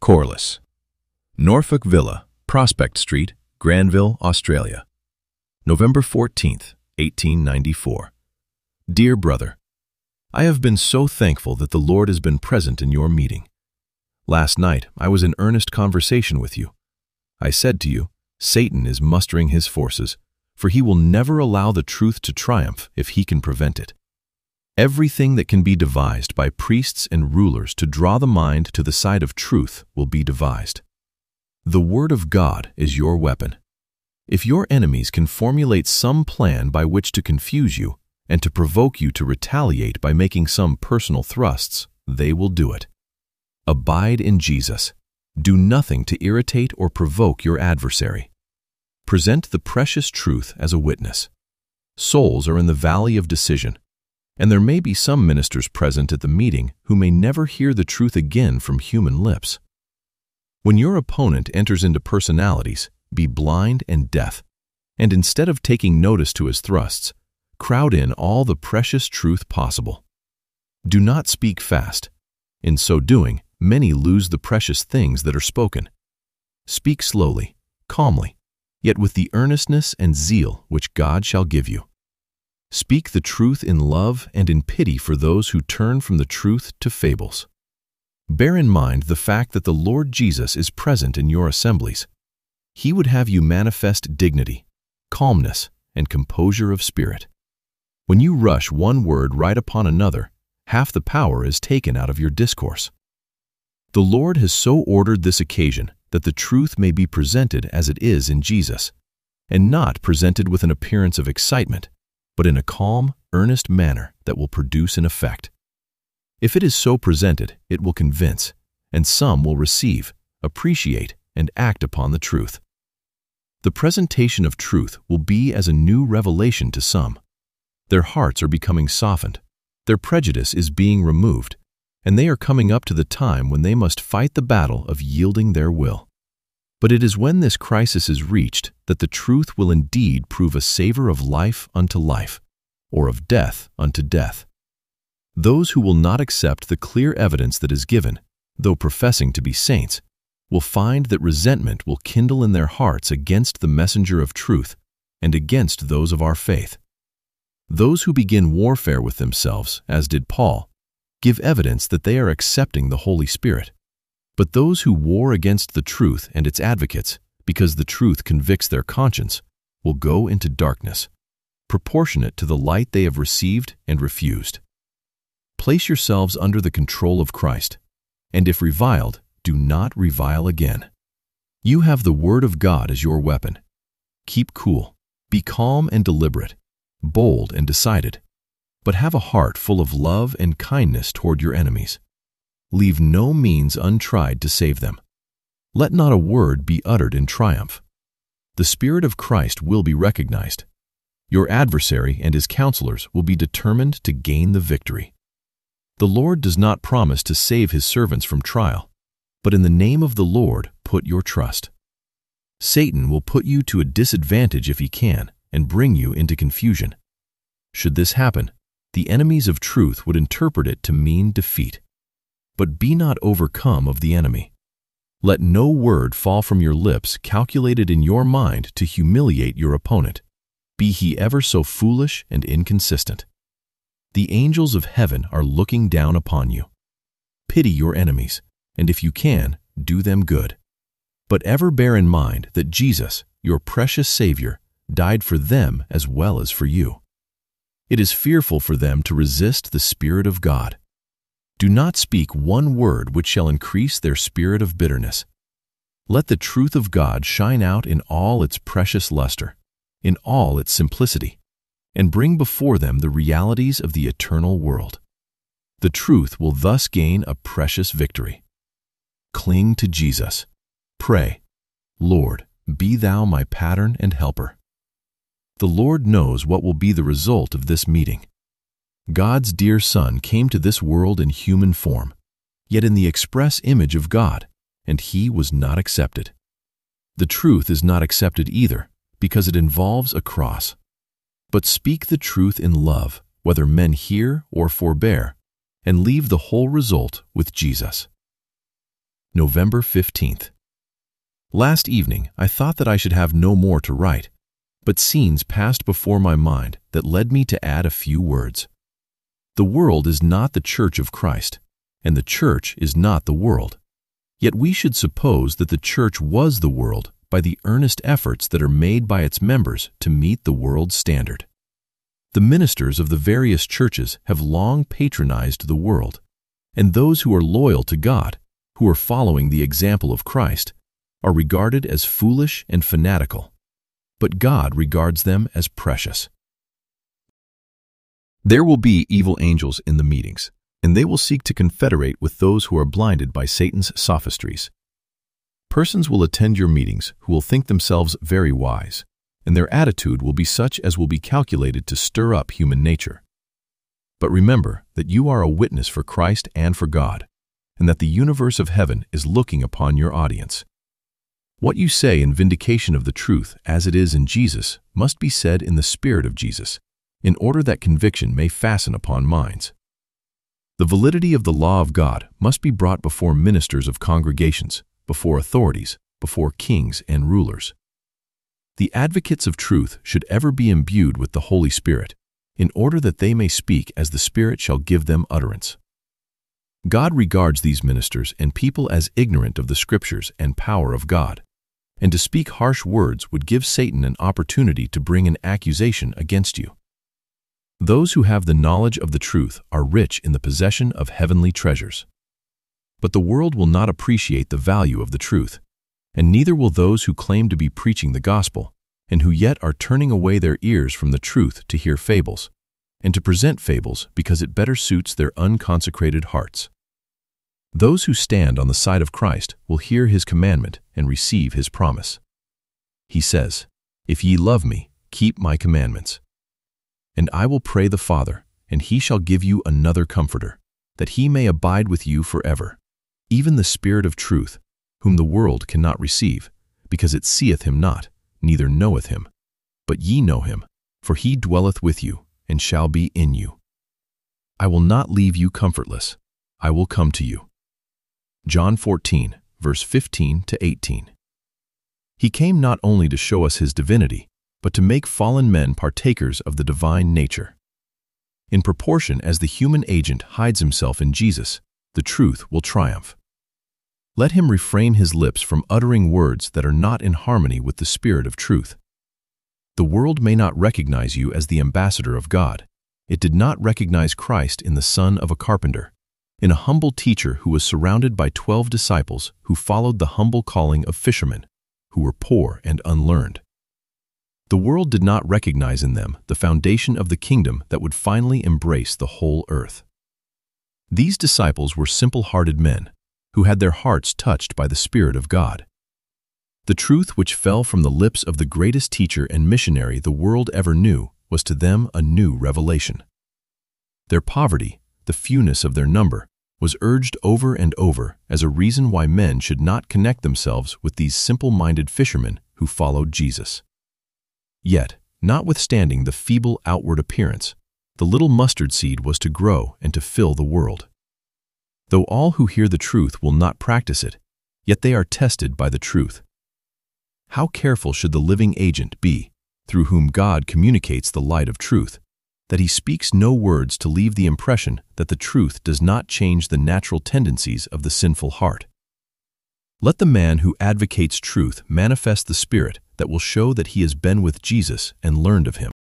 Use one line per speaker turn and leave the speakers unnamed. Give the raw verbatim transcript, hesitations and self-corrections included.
Corliss. Norfolk Villa, Prospect Street, Granville, Australia. November fourteenth, eighteen ninety-four. Dear brother, I have been so thankful that the Lord has been present in your meeting. Last night, I was in earnest conversation with you. I said to you, Satan is mustering his forces, for he will never allow the truth to triumph if he can prevent it. Everything that can be devised by priests and rulers to draw the mind to the side of truth will be devised. The Word of God is your weapon. If your enemies can formulate some plan by which to confuse you and to provoke you to retaliate by making some personal thrusts, they will do it. Abide in Jesus. Do nothing to irritate or provoke your adversary. Present the precious truth as a witness. Souls are in the valley of decision, and there may be some ministers present at the meeting who may never hear the truth again from human lips. When your opponent enters into personalities, be blind and deaf, and instead of taking notice to his thrusts, crowd in all the precious truth possible. Do not speak fast. In so doing, many lose the precious things that are spoken. Speak slowly, calmly, yet with the earnestness and zeal which God shall give you. Speak the truth in love and in pity for those who turn from the truth to fables. Bear in mind the fact that the Lord Jesus is present in your assemblies. He would have you manifest dignity, calmness, and composure of spirit. When you rush one word right upon another, half the power is taken out of your discourse. The Lord has so ordered this occasion that the truth may be presented as it is in Jesus, and not presented with an appearance of excitement, but in a calm, earnest manner that will produce an effect. If it is so presented, it will convince, and some will receive, appreciate, and act upon the truth. The presentation of truth will be as a new revelation to some. Their hearts are becoming softened, their prejudice is being removed, and they are coming up to the time when they must fight the battle of yielding their will. But it is when this crisis is reached that the truth will indeed prove a savor of life unto life, or of death unto death. Those who will not accept the clear evidence that is given, though professing to be saints, will find that resentment will kindle in their hearts against the messenger of truth and against those of our faith. Those who begin warfare with themselves, as did Paul, give evidence that they are accepting the Holy Spirit. But those who war against the truth and its advocates, because the truth convicts their conscience, will go into darkness, proportionate to the light they have received and refused. Place yourselves under the control of Christ, and if reviled, do not revile again. You have the Word of God as your weapon. Keep cool, be calm and deliberate, bold and decided, but have a heart full of love and kindness toward your enemies. Leave no means untried to save them. Let not a word be uttered in triumph. The Spirit of Christ will be recognized. Your adversary and his counselors will be determined to gain the victory. The Lord does not promise to save his servants from trial, but in the name of the Lord put your trust. Satan will put you to a disadvantage if he can, and bring you into confusion. Should this happen, the enemies of truth would interpret it to mean defeat. But be not overcome of the enemy. Let no word fall from your lips calculated in your mind to humiliate your opponent, be he ever so foolish and inconsistent. The angels of heaven are looking down upon you. Pity your enemies, and if you can, do them good. But ever bear in mind that Jesus, your precious Savior, died for them as well as for you. It is fearful for them to resist the Spirit of God. Do not speak one word which shall increase their spirit of bitterness. Let the truth of God shine out in all its precious luster, in all its simplicity, and bring before them the realities of the eternal world. The truth will thus gain a precious victory. Cling to Jesus. Pray, Lord, be thou my pattern and helper. The Lord knows what will be the result of this meeting. God's dear Son came to this world in human form, yet in the express image of God, and he was not accepted. The truth is not accepted either, because it involves a cross. But speak the truth in love, whether men hear or forbear, and leave the whole result with Jesus. November fifteenth. Last evening, I thought that I should have no more to write, but scenes passed before my mind that led me to add a few words. The world is not the church of Christ, and the church is not the world. Yet we should suppose that the church was the world by the earnest efforts that are made by its members to meet the world's standard. The ministers of the various churches have long patronized the world, and those who are loyal to God, who are following the example of Christ, are regarded as foolish and fanatical, but God regards them as precious. There will be evil angels in the meetings, and they will seek to confederate with those who are blinded by Satan's sophistries. Persons will attend your meetings who will think themselves very wise, and their attitude will be such as will be calculated to stir up human nature. But remember that you are a witness for Christ and for God, and that the universe of heaven is looking upon your audience. What you say in vindication of the truth as it is in Jesus must be said in the spirit of Jesus, in order that conviction may fasten upon minds. The validity of the law of God must be brought before ministers of congregations, before authorities, before kings and rulers. The advocates of truth should ever be imbued with the Holy Spirit, in order that they may speak as the Spirit shall give them utterance. God regards these ministers and people as ignorant of the Scriptures and power of God, and to speak harsh words would give Satan an opportunity to bring an accusation against you. Those who have the knowledge of the truth are rich in the possession of heavenly treasures. But the world will not appreciate the value of the truth, and neither will those who claim to be preaching the gospel, and who yet are turning away their ears from the truth to hear fables, and to present fables because it better suits their unconsecrated hearts. Those who stand on the side of Christ will hear his commandment and receive his promise. He says, "If ye love me, keep my commandments. And I will pray the Father, and he shall give you another Comforter, that he may abide with you forever, even the Spirit of truth, whom the world cannot receive, because it seeth him not, neither knoweth him. But ye know him, for he dwelleth with you, and shall be in you. I will not leave you comfortless. I will come to you." John fourteen, verse fifteen to eighteen. He came not only to show us his divinity, but to make fallen men partakers of the divine nature. In proportion as the human agent hides himself in Jesus, the truth will triumph. Let him refrain his lips from uttering words that are not in harmony with the spirit of truth. The world may not recognize you as the ambassador of God. It did not recognize Christ in the son of a carpenter, in a humble teacher who was surrounded by twelve disciples who followed the humble calling of fishermen, who were poor and unlearned. The world did not recognize in them the foundation of the kingdom that would finally embrace the whole earth. These disciples were simple-hearted men who had their hearts touched by the Spirit of God. The truth which fell from the lips of the greatest teacher and missionary the world ever knew was to them a new revelation. Their poverty, the fewness of their number, was urged over and over as a reason why men should not connect themselves with these simple-minded fishermen who followed Jesus. Yet, notwithstanding the feeble outward appearance, the little mustard seed was to grow and to fill the world. Though all who hear the truth will not practice it, yet they are tested by the truth. How careful should the living agent be, through whom God communicates the light of truth, that he speaks no words to leave the impression that the truth does not change the natural tendencies of the sinful heart. Let the man who advocates truth manifest the spirit that will show that he has been with Jesus and learned of him.